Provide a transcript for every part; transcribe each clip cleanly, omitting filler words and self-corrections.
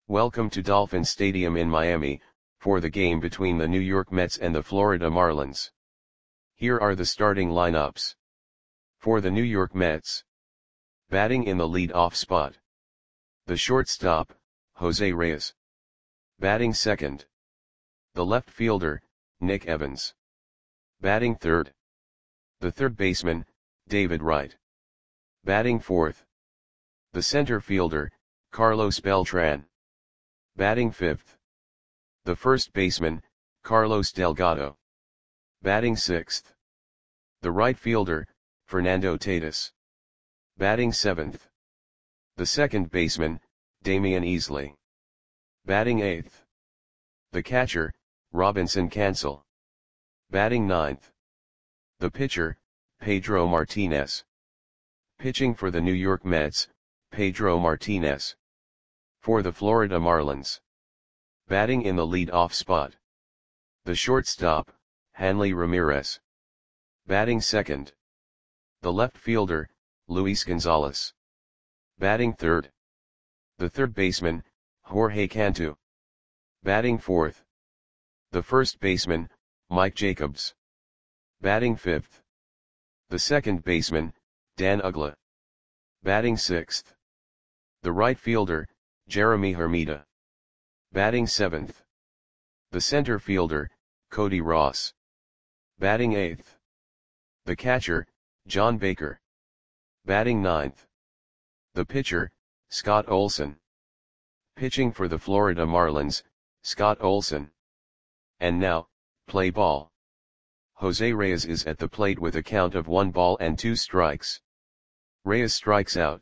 Welcome to Dolphin Stadium in Miami, for the game between the New York Mets and the Florida Marlins. Here are the starting lineups. For the New York Mets. Batting in the lead-off spot. The shortstop, Jose Reyes. Batting second. The left fielder, Nick Evans. Batting third. The third baseman, David Wright. Batting fourth. The center fielder, Carlos Beltran. Batting fifth. The first baseman, Carlos Delgado. Batting sixth. The right fielder, Fernando Tatis. Batting seventh. The second baseman, Damian Easley. Batting eighth. The catcher, Robinson Cancel. Batting ninth. The pitcher, Pedro Martinez. Pitching for the New York Mets, Pedro Martinez. For the Florida Marlins. Batting in the lead-off spot. The shortstop, Hanley Ramirez. Batting second. The left fielder, Luis Gonzalez. Batting third. The third baseman, Jorge Cantu. Batting fourth. The first baseman, Mike Jacobs. Batting fifth. The second baseman, Dan Uggla. Batting sixth. The right fielder, Jeremy Hermida. Batting seventh. The center fielder, Cody Ross. Batting eighth. The catcher, John Baker. Batting ninth. The pitcher, Scott Olson. Pitching for the Florida Marlins, Scott Olson. And now, play ball. Jose Reyes is at the plate with a count of 1 ball and 2 strikes. Reyes strikes out.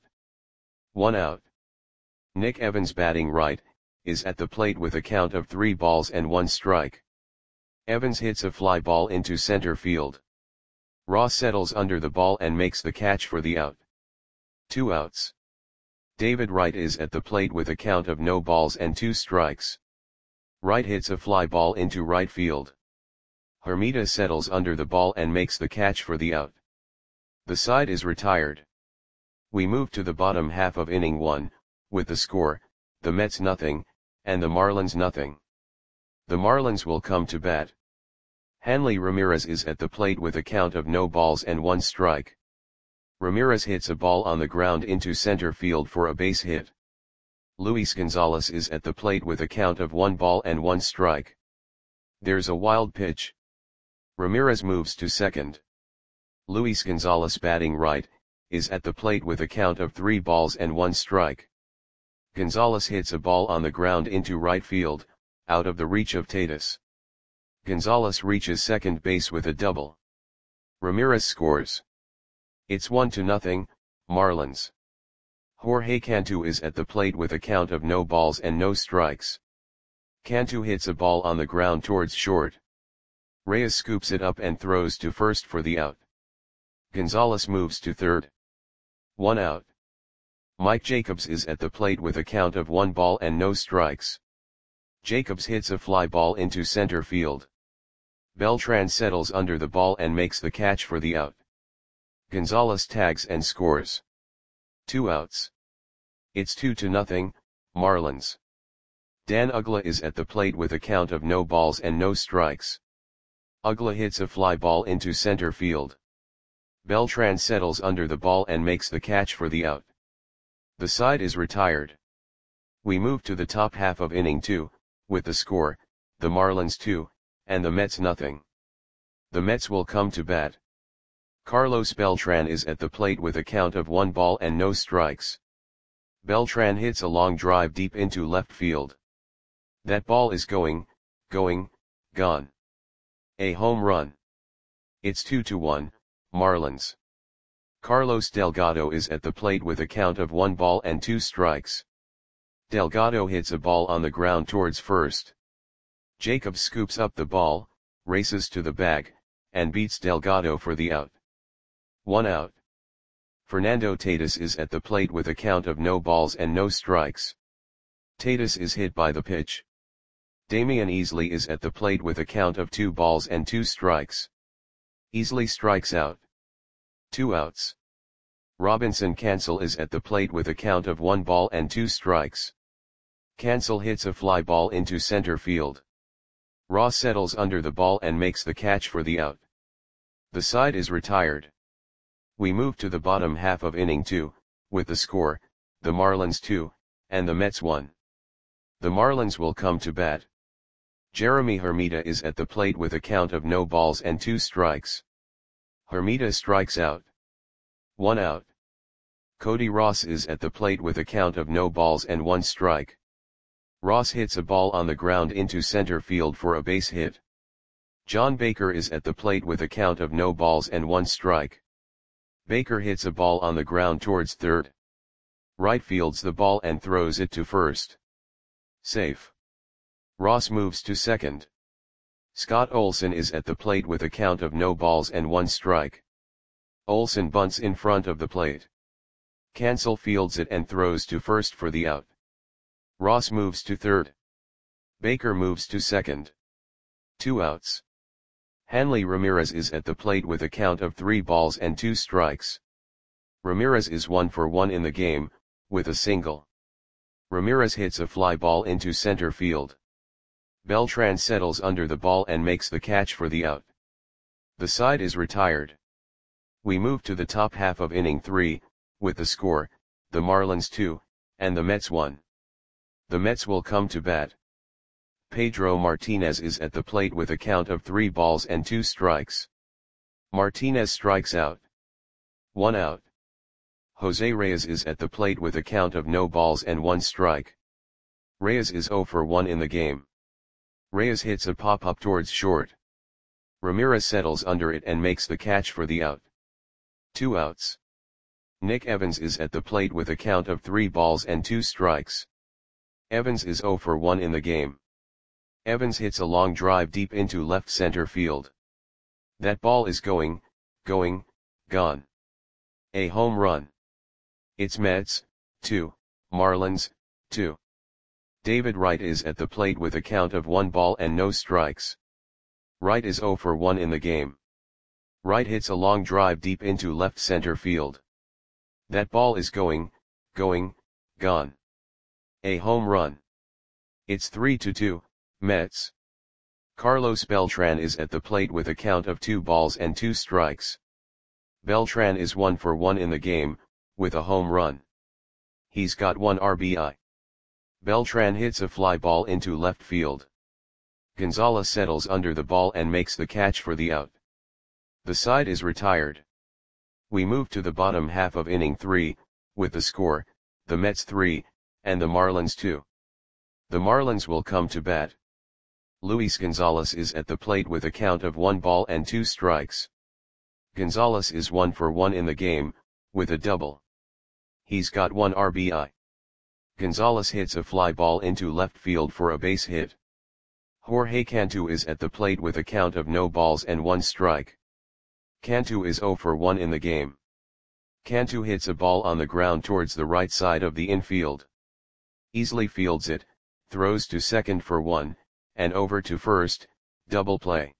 1 out. Nick Evans batting right, is at the plate with a count of 3 balls and 1 strike. Evans hits a fly ball into center field. Ross settles under the ball and makes the catch for the out. 2 outs. David Wright is at the plate with a count of no balls and 2 strikes. Wright hits a fly ball into right field. Hermida settles under the ball and makes the catch for the out. The side is retired. We move to the bottom half of inning 1, with the score, the Mets nothing, and the Marlins nothing. The Marlins will come to bat. Hanley Ramirez is at the plate with a count of no balls and 1 strike. Ramirez hits a ball on the ground into center field for a base hit. Luis Gonzalez is at the plate with a count of 1 ball and 1 strike. There's a wild pitch. Ramirez moves to second. Luis Gonzalez batting right, is at the plate with a count of 3 balls and 1 strike. Gonzalez hits a ball on the ground into right field, out of the reach of Tatis. Gonzalez reaches second base with a double. Ramirez scores. It's 1-0, Marlins. Jorge Cantu is at the plate with a count of no balls and no strikes. Cantu hits a ball on the ground towards short. Reyes scoops it up and throws to first for the out. Gonzalez moves to third. 1 out. Mike Jacobs is at the plate with a count of 1 ball and no strikes. Jacobs hits a fly ball into center field. Beltran settles under the ball and makes the catch for the out. Gonzalez tags and scores. 2 outs. It's 2-0, Marlins. Dan Uggla is at the plate with a count of no balls and no strikes. Uggla hits a fly ball into center field. Beltran settles under the ball and makes the catch for the out. The side is retired. We move to the top half of inning 2, with the score, the Marlins 2, and the Mets nothing. The Mets will come to bat. Carlos Beltran is at the plate with a count of 1 ball and no strikes. Beltran hits a long drive deep into left field. That ball is gone. A home run. It's 2-1, Marlins. Carlos Delgado is at the plate with a count of 1 ball and 2 strikes. Delgado hits a ball on the ground towards first. Jacobs scoops up the ball, races to the bag, and beats Delgado for the out. 1 out. Fernando Tatis is at the plate with a count of no balls and no strikes. Tatis is hit by the pitch. Damian Easley is at the plate with a count of 2 balls and 2 strikes. Easley strikes out. 2 outs. Robinson Cancel is at the plate with a count of 1 ball and 2 strikes. Cancel hits a fly ball into center field. Ross settles under the ball and makes the catch for the out. The side is retired. We move to the bottom half of inning 2, with the score, the Marlins 2, and the Mets 1. The Marlins will come to bat. Jeremy Hermida is at the plate with a count of no balls and 2 strikes. Hermida strikes out. 1 out. Cody Ross is at the plate with a count of no balls and 1 strike. Ross hits a ball on the ground into center field for a base hit. John Baker is at the plate with a count of no balls and 1 strike. Baker hits a ball on the ground towards third. Right fields the ball and throws it to first. Safe. Ross moves to second. Scott Olson is at the plate with a count of no balls and 1 strike. Olson bunts in front of the plate. Cancel fields it and throws to first for the out. Ross moves to third. Baker moves to second. 2 outs. Hanley Ramirez is at the plate with a count of 3 balls and 2 strikes. Ramirez is 1 for 1 in the game, with a single. Ramirez hits a fly ball into center field. Beltran settles under the ball and makes the catch for the out. The side is retired. We move to the top half of inning 3, with the score, the Marlins 2, and the Mets 1. The Mets will come to bat. Pedro Martinez is at the plate with a count of 3 balls and 2 strikes. Martinez strikes out. 1 out. Jose Reyes is at the plate with a count of no balls and 1 strike. Reyes is 0 for 1 in the game. Reyes hits a pop-up towards short. Ramirez settles under it and makes the catch for the out. 2 outs. Nick Evans is at the plate with a count of 3 balls and 2 strikes. Evans is 0 for 1 in the game. Evans hits a long drive deep into left center field. That ball is going, gone. A home run. It's Mets, 2, Marlins, 2. David Wright is at the plate with a count of 1 ball and no strikes. Wright is 0 for 1 in the game. Wright hits a long drive deep into left center field. That ball is going, gone. A home run. It's 3-2, Mets. Carlos Beltran is at the plate with a count of 2 balls and 2 strikes. Beltran is 1 for 1 in the game, with a home run. He's got 1 RBI. Beltran hits a fly ball into left field. Gonzalez settles under the ball and makes the catch for the out. The side is retired. We move to the bottom half of inning 3, with the score, the Mets 3, and the Marlins 2. The Marlins will come to bat. Luis Gonzalez is at the plate with a count of 1 ball and 2 strikes. Gonzalez is 1 for 1 in the game, with a double. He's got 1 RBI. Gonzalez hits a fly ball into left field for a base hit. Jorge Cantu is at the plate with a count of no balls and 1 strike. Cantu is 0 for 1 in the game. Cantu hits a ball on the ground towards the right side of the infield. Easily fields it, throws to second for 1, and over to first, double play.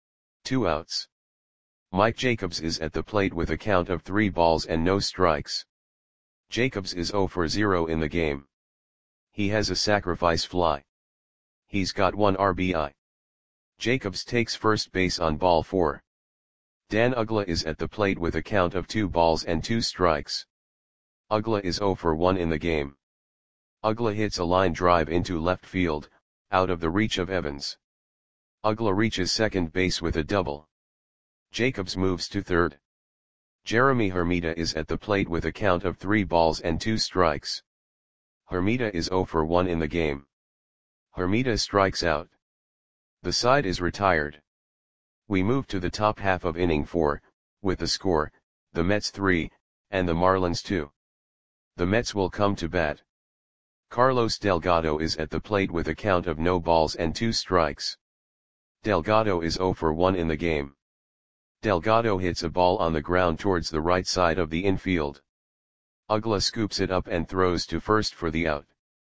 2 outs. Mike Jacobs is at the plate with a count of 3 balls and no strikes. Jacobs is 0 for 0 in the game. He has a sacrifice fly. He's got 1 RBI. Jacobs takes first base on ball 4. Dan Uggla is at the plate with a count of 2 balls and 2 strikes. Uggla is 0 for 1 in the game. Uggla hits a line drive into left field, out of the reach of Evans. Uggla reaches second base with a double. Jacobs moves to third. Jeremy Hermida is at the plate with a count of 3 balls and 2 strikes. Hermida is 0 for 1 in the game. Hermida strikes out. The side is retired. We move to the top half of inning 4, with the score, the Mets 3, and the Marlins 2. The Mets will come to bat. Carlos Delgado is at the plate with a count of no balls and 2 strikes. Delgado is 0 for 1 in the game. Delgado hits a ball on the ground towards the right side of the infield. Uggla scoops it up and throws to first for the out.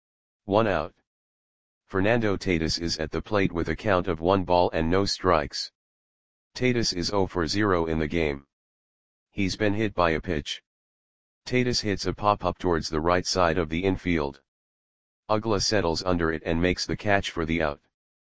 1 out. Fernando Tatis is at the plate with a count of 1 ball and no strikes. Tatis is 0 for 0 in the game. He's been hit by a pitch. Tatis hits a pop-up towards the right side of the infield. Ugla settles under it and makes the catch for the out.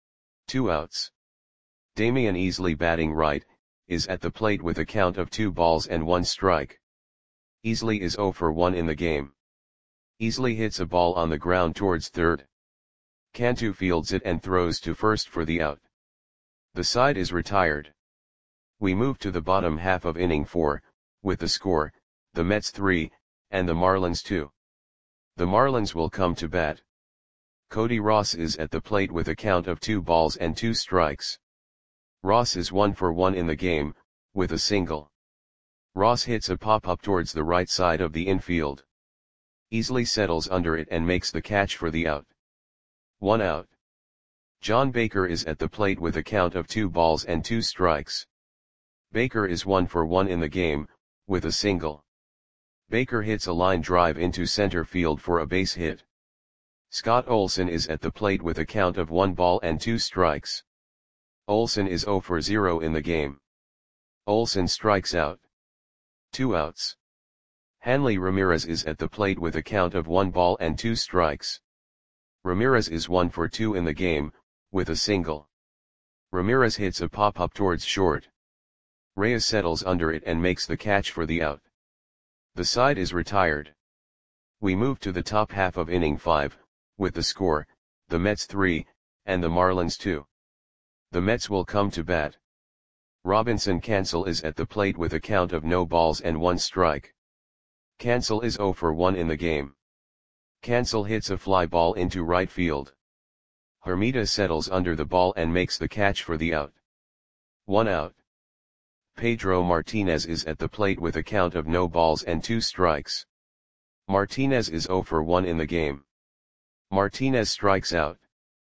2 outs. Damian Easley, batting right, is at the plate with a count of 2 balls and 1 strike. Easley is 0 for 1 in the game. Easley hits a ball on the ground towards third. Cantu fields it and throws to first for the out. The side is retired. We move to the bottom half of inning 4, with the score, the Mets 3, and the Marlins 2. The Marlins will come to bat. Cody Ross is at the plate with a count of 2 balls and 2 strikes. Ross is 1 for 1 in the game, with a single. Ross hits a pop-up towards the right side of the infield. Easley settles under it and makes the catch for the out. 1 out. John Baker is at the plate with a count of 2 balls and 2 strikes. Baker is 1 for 1 in the game, with a single. Baker hits a line drive into center field for a base hit. Scott Olsen is at the plate with a count of 1 ball and 2 strikes. Olsen is 0 for 0 in the game. Olsen strikes out. 2 outs. Hanley Ramirez is at the plate with a count of 1 ball and 2 strikes. Ramirez is 1 for 2 in the game, with a single. Ramirez hits a pop-up towards short. Reyes settles under it and makes the catch for the out. The side is retired. We move to the top half of inning 5, with the score, the Mets 3, and the Marlins 2. The Mets will come to bat. Robinson Cancel is at the plate with a count of no balls and 1 strike. Cancel is 0 for 1 in the game. Cancel hits a fly ball into right field. Hermida settles under the ball and makes the catch for the out. 1 out. Pedro Martinez is at the plate with a count of no balls and 2 strikes. Martinez is 0 for 1 in the game. Martinez strikes out.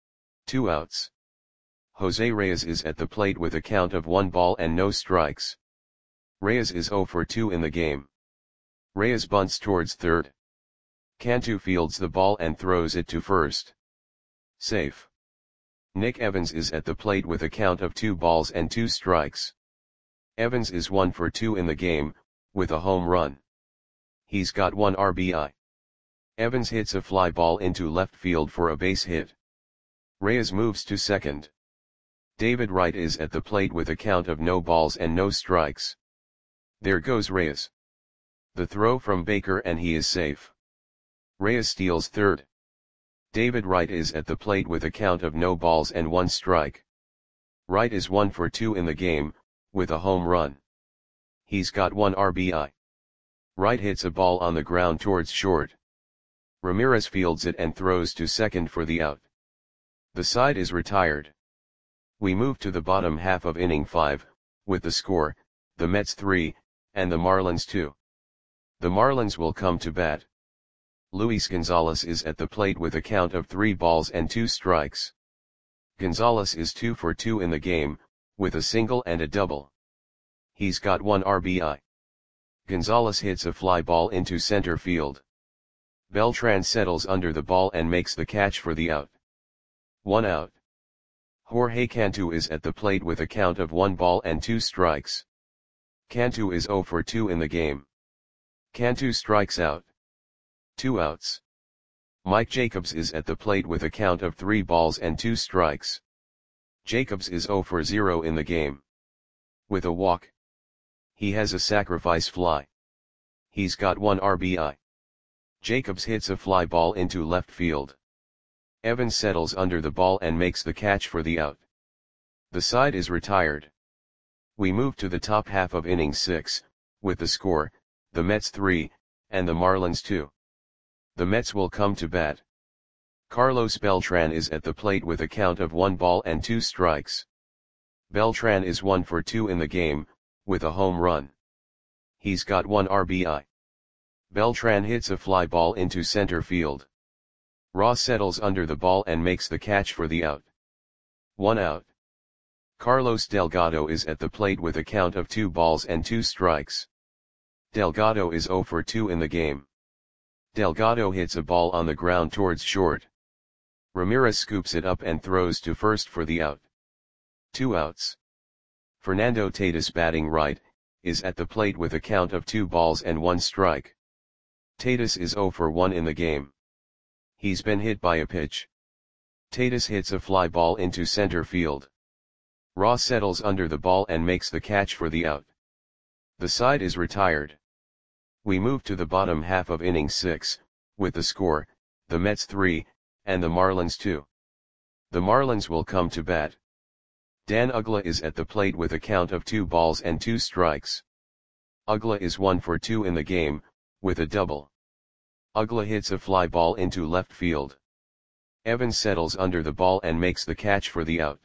2 outs. Jose Reyes is at the plate with a count of 1 ball and no strikes. Reyes is 0 for 2 in the game. Reyes bunts towards third. Cantu fields the ball and throws it to first. Safe. Nick Evans is at the plate with a count of 2 balls and 2 strikes. Evans is 1 for 2 in the game, with a home run. He's got 1 RBI. Evans hits a fly ball into left field for a base hit. Reyes moves to second. David Wright is at the plate with a count of no balls and no strikes. There goes Reyes. The throw from Baker and he is safe. Reyes steals third. David Wright is at the plate with a count of no balls and 1 strike. Wright is 1 for 2 in the game, with a home run. He's got 1 RBI. Wright hits a ball on the ground towards short. Ramirez fields it and throws to second for the out. The side is retired. We move to the bottom half of inning 5, with the score, the Mets 3, and the Marlins 2. The Marlins will come to bat. Luis Gonzalez is at the plate with a count of 3 balls and 2 strikes. Gonzalez is 2 for 2 in the game, with a single and a double. He's got 1 RBI. Gonzalez hits a fly ball into center field. Beltran settles under the ball and makes the catch for the out. 1 out. Jorge Cantu is at the plate with a count of 1 ball and 2 strikes. Cantu is 0 for 2 in the game. Cantu strikes out. 2 outs. Mike Jacobs is at the plate with a count of 3 balls and 2 strikes. Jacobs is 0 for 0 in the game. With a walk. He has a sacrifice fly. He's got 1 RBI. Jacobs hits a fly ball into left field. Evans settles under the ball and makes the catch for the out. The side is retired. We move to the top half of inning 6, with the score, the Mets 3, and the Marlins 2. The Mets will come to bat. Carlos Beltran is at the plate with a count of 1 ball and 2 strikes. Beltran is 1 for 2 in the game, with a home run. He's got 1 RBI. Beltran hits a fly ball into center field. Ross settles under the ball and makes the catch for the out. 1 out. Carlos Delgado is at the plate with a count of 2 balls and 2 strikes. Delgado is 0 for 2 in the game. Delgado hits a ball on the ground towards short. Ramirez scoops it up and throws to first for the out. 2 outs. Fernando Tatis, batting right, is at the plate with a count of 2 balls and 1 strike. Tatis is 0 for 1 in the game. He's been hit by a pitch. Tatis hits a fly ball into center field. Ross settles under the ball and makes the catch for the out. The side is retired. We move to the bottom half of inning 6, with the score, the Mets 3, and the Marlins 2. The Marlins will come to bat. Dan Uggla is at the plate with a count of 2 balls and 2 strikes. Uggla is 1 for 2 in the game, with a double. Uggla hits a fly ball into left field. Evans settles under the ball and makes the catch for the out.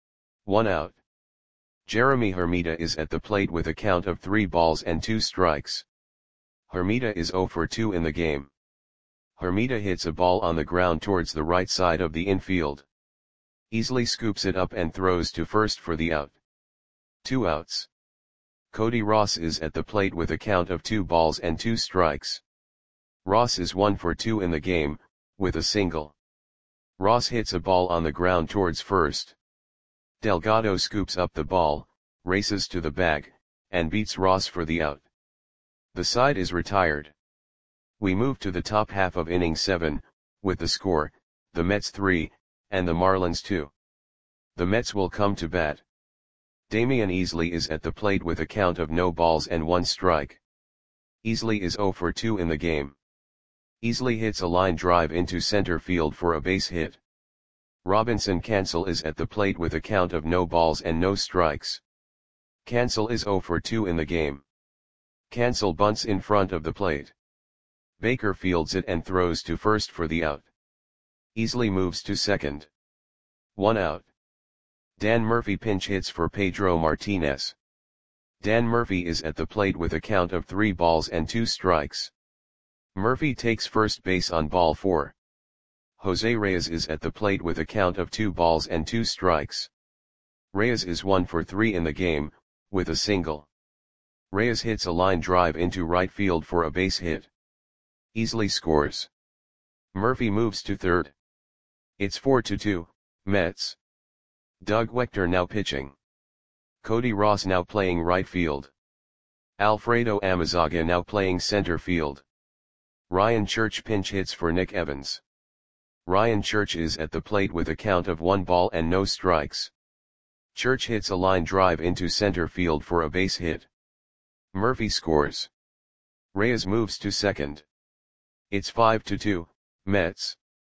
1 out. Jeremy Hermida is at the plate with a count of 3 balls and 2 strikes. Hermida is 0 for 2 in the game. Hermida hits a ball on the ground towards the right side of the infield. Easily scoops it up and throws to first for the out. 2 outs. Cody Ross is at the plate with a count of 2 balls and 2 strikes. Ross is 1 for 2 in the game, with a single. Ross hits a ball on the ground towards first. Delgado scoops up the ball, races to the bag, and beats Ross for the out. The side is retired. We move to the top half of inning 7, with the score, the Mets 3, and the Marlins 2. The Mets will come to bat. Damian Easley is at the plate with a count of no balls and 1 strike. Easley is 0 for 2 in the game. Easley hits a line drive into center field for a base hit. Robinson Cancel is at the plate with a count of no balls and no strikes. Cancel is 0 for 2 in the game. Cancel bunts in front of the plate. Baker fields it and throws to first for the out. Easley moves to second. 1 out. Dan Murphy pinch hits for Pedro Martinez. Dan Murphy is at the plate with a count of 3 balls and 2 strikes. Murphy takes first base on ball 4. Jose Reyes is at the plate with a count of 2 balls and 2 strikes. Reyes is 1 for 3 in the game, with a single. Reyes hits a line drive into right field for a base hit. Easley scores. Murphy moves to third. It's 4-2, Mets. Doug Wechter now pitching. Cody Ross now playing right field. Alfredo Amezaga now playing center field. Ryan Church pinch hits for Nick Evans. Ryan Church is at the plate with a count of 1 ball and no strikes. Church hits a line drive into center field for a base hit. Murphy scores. Reyes moves to second. It's 5-2, Mets.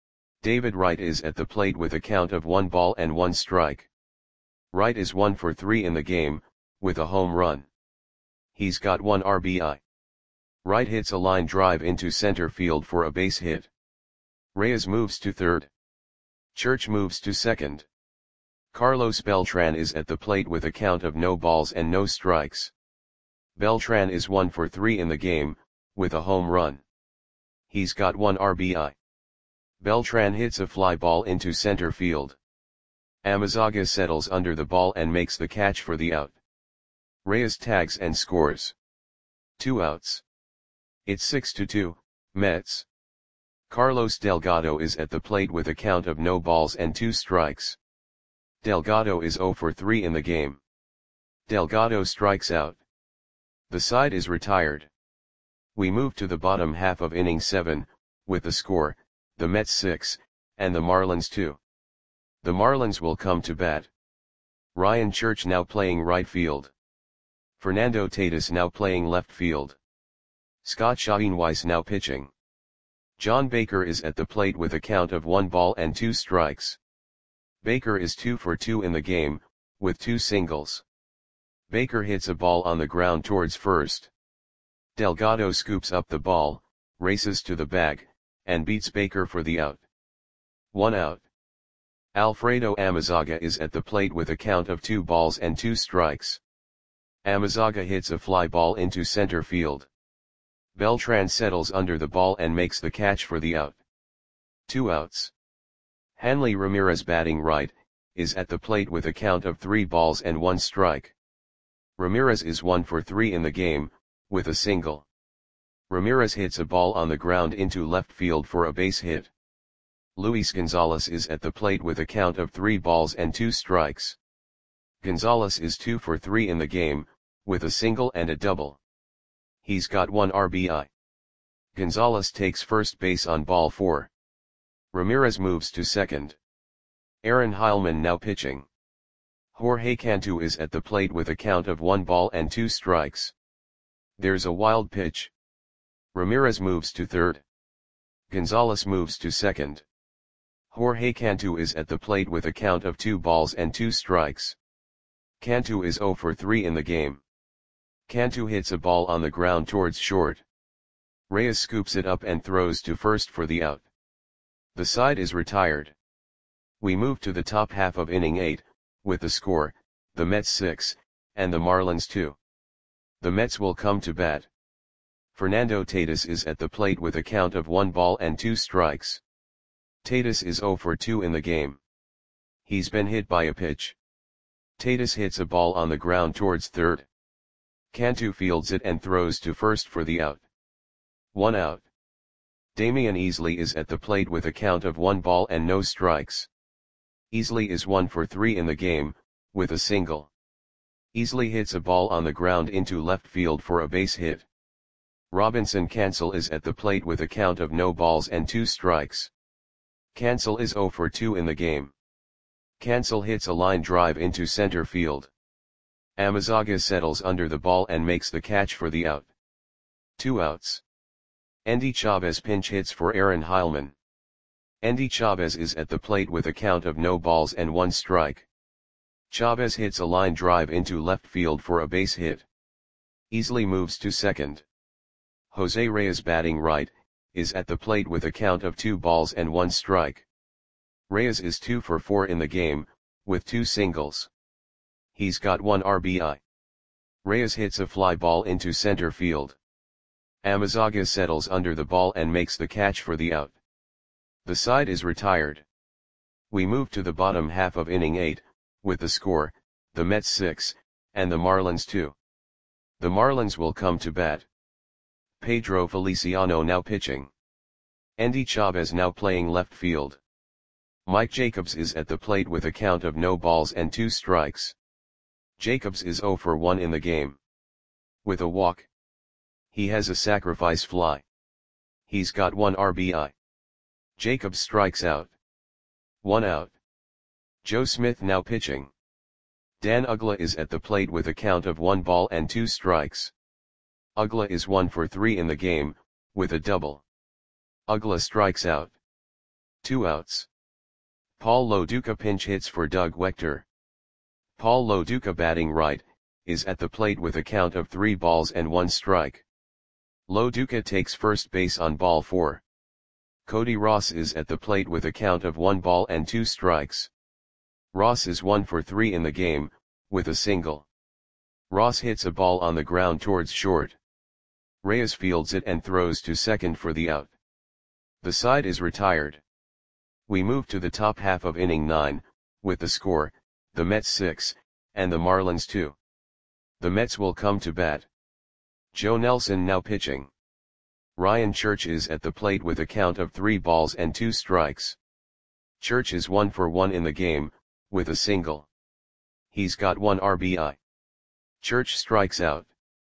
David Wright is at the plate with a count of 1 ball and 1 strike. Wright is 1 for 3 in the game, with a home run. He's got 1 RBI. Wright hits a line drive into center field for a base hit. Reyes moves to third. Church moves to second. Carlos Beltran is at the plate with a count of no balls and no strikes. Beltran is 1 for 3 in the game, with a home run. He's got 1 RBI. Beltran hits a fly ball into center field. Amezaga settles under the ball and makes the catch for the out. Reyes tags and scores. 2 outs. It's 6-2, Mets. Carlos Delgado is at the plate with a count of no balls and 2 strikes. Delgado is 0 for 3 in the game. Delgado strikes out. The side is retired. We move to the bottom half of inning 7, with the score, the Mets 6, and the Marlins 2. The Marlins will come to bat. Ryan Church now playing right field. Fernando Tatis now playing left field. Scott Schoenweiss now pitching. John Baker is at the plate with a count of 1 ball and 2 strikes. Baker is 2 for 2 in the game, with 2 singles. Baker hits a ball on the ground towards first. Delgado scoops up the ball, races to the bag, and beats Baker for the out. 1 out. Alfredo Amezaga is at the plate with a count of 2 balls and 2 strikes. Amezaga hits a fly ball into center field. Beltran settles under the ball and makes the catch for the out. 2 outs. Hanley Ramirez batting right, is at the plate with a count of 3 balls and 1 strike. Ramirez is 1 for 3 in the game, with a single. Ramirez hits a ball on the ground into left field for a base hit. Luis Gonzalez is at the plate with a count of 3 balls and 2 strikes. Gonzalez is 2 for 3 in the game, with a single and a double. He's got 1 RBI. Gonzalez takes first base on ball 4. Ramirez moves to second. Aaron Heilman now pitching. Jorge Cantu is at the plate with a count of 1 ball and 2 strikes. There's a wild pitch. Ramirez moves to third. Gonzalez moves to second. Jorge Cantu is at the plate with a count of 2 balls and 2 strikes. Cantu is 0 for 3 in the game. Cantu hits a ball on the ground towards short. Reyes scoops it up and throws to first for the out. The side is retired. We move to the top half of inning 8, with the score, the Mets 6, and the Marlins 2. The Mets will come to bat. Fernando Tatis is at the plate with a count of 1 ball and 2 strikes. Tatis is 0 for 2 in the game. He's been hit by a pitch. Tatis hits a ball on the ground towards third. Cantu fields it and throws to first for the out. 1 out. Damian Easley is at the plate with a count of 1 ball and no strikes. Easley is 1 for 3 in the game, with a single. Easley hits a ball on the ground into left field for a base hit. Robinson Cancel is at the plate with a count of no balls and 2 strikes. Cancel is 0 for 2 in the game. Cancel hits a line drive into center field. Amezaga settles under the ball and makes the catch for the out. 2 outs. Endy Chavez pinch hits for Aaron Heilman. Endy Chavez is at the plate with a count of no balls and 1 strike. Chavez hits a line drive into left field for a base hit. Easley moves to second. Jose Reyes batting right, is at the plate with a count of 2 balls and 1 strike. Reyes is 2 for 4 in the game, with 2 singles. He's got 1 RBI. Reyes hits a fly ball into center field. Amezaga settles under the ball and makes the catch for the out. The side is retired. We move to the bottom half of inning 8, with the score, the Mets 6, and the Marlins 2. The Marlins will come to bat. Pedro Feliciano now pitching. Endy Chavez now playing left field. Mike Jacobs is at the plate with a count of no balls and 2 strikes. Jacobs is 0 for 1 in the game. With a walk. He has a sacrifice fly. He's got 1 RBI. Jacobs strikes out. 1 out. Joe Smith now pitching. Dan Uggla is at the plate with a count of 1 ball and 2 strikes. Uggla is 1 for 3 in the game, with a double. Uggla strikes out. 2 outs. Paul Loduca pinch hits for Doug Wechter. Paul Loduca batting right, is at the plate with a count of 3 balls and 1 strike. Loduca takes first base on ball 4. Cody Ross is at the plate with a count of 1 ball and 2 strikes. Ross is 1 for 3 in the game, with a single. Ross hits a ball on the ground towards short. Reyes fields it and throws to second for the out. The side is retired. We move to the top half of inning 9, with the score, the Mets 6, and the Marlins 2. The Mets will come to bat. Joe Nelson now pitching. Ryan Church is at the plate with a count of 3 balls and 2 strikes. Church is 1 for 1 in the game, with a single. He's got 1 RBI. Church strikes out.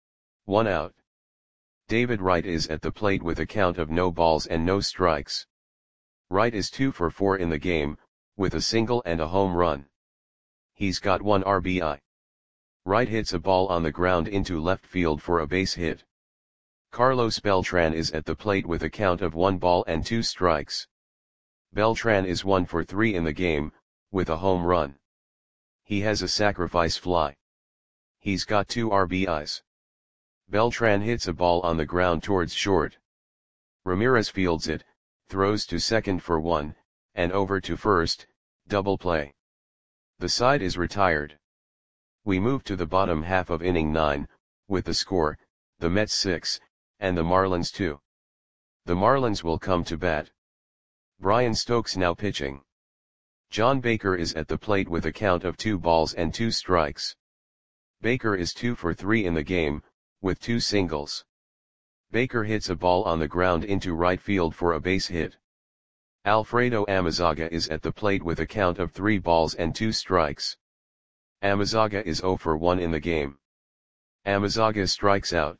1 out. David Wright is at the plate with a count of no balls and no strikes. Wright is 2 for 4 in the game, with a single and a home run. He's got 1 RBI. Wright hits a ball on the ground into left field for a base hit. Carlos Beltran is at the plate with a count of 1 ball and 2 strikes. Beltran is 1 for 3 in the game, with a home run. He has a sacrifice fly. He's got 2 RBIs. Beltran hits a ball on the ground towards short. Ramirez fields it, throws to second for 1, and over to first, double play. The side is retired. We move to the bottom half of inning 9, with the score, the Mets 6, and the Marlins 2. The Marlins will come to bat. Brian Stokes now pitching. John Baker is at the plate with a count of 2 balls and 2 strikes. Baker is 2 for 3 in the game, with 2 singles. Baker hits a ball on the ground into right field for a base hit. Alfredo Amezaga is at the plate with a count of 3 balls and 2 strikes. Amezaga is 0 for 1 in the game. Amezaga strikes out.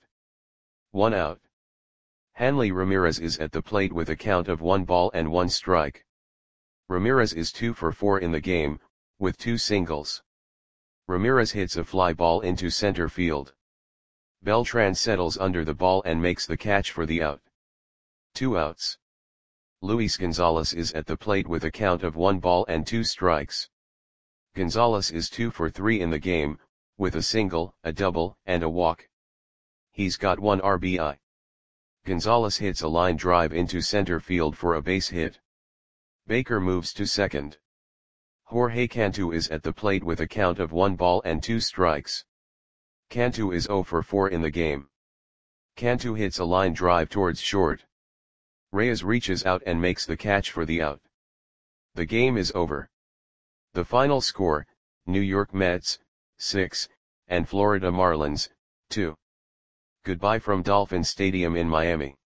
1 out. Hanley Ramirez is at the plate with a count of 1 ball and 1 strike. Ramirez is 2 for 4 in the game, with 2 singles. Ramirez hits a fly ball into center field. Beltran settles under the ball and makes the catch for the out. 2 outs. Luis Gonzalez is at the plate with a count of 1 ball and 2 strikes. Gonzalez is 2 for 3 in the game, with a single, a double, and a walk. He's got 1 RBI. Gonzalez hits a line drive into center field for a base hit. Baker moves to second. Jorge Cantu is at the plate with a count of 1 ball and 2 strikes. Cantu is 0 for 4 in the game. Cantu hits a line drive towards short. Reyes reaches out and makes the catch for the out. The game is over. The final score, New York Mets, 6, and Florida Marlins, 2. Goodbye from Dolphin Stadium in Miami.